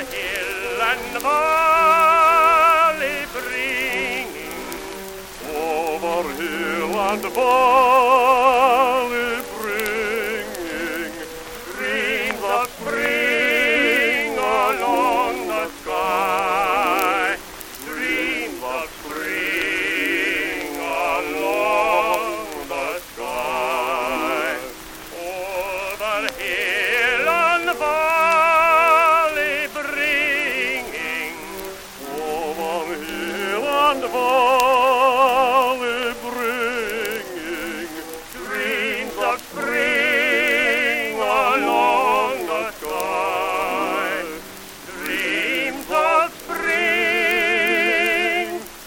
hill and valley bringing, over hill and valley bringing, dreams of spring along the sky, dreams of spring along the sky, over hill and valley bringing, over hill and valley bringing, dreams of spring along the sky, dreams of spring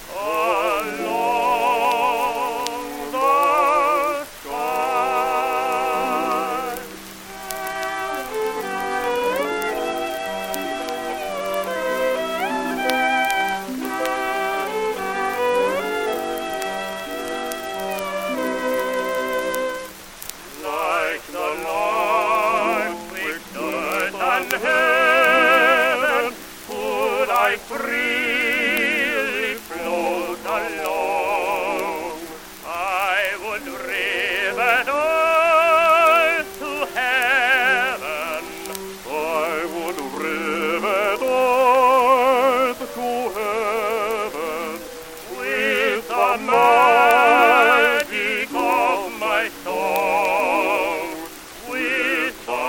along the sky. Like the line twixt earth and heaven, would I freely float along. I would rivet earth to heaven. I would rivet earth to heaven with the magic of my song, with the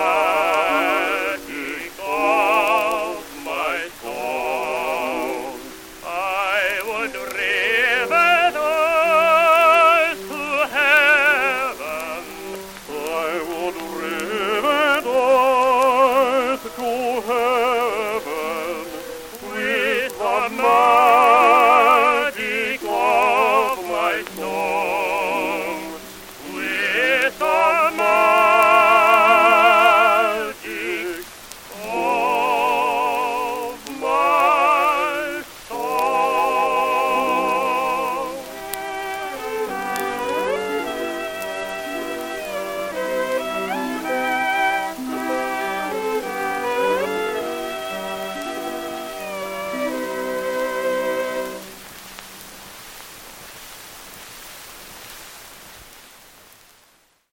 magic of my song. I would rivet earth to heaven. I would rivet earth to heaven.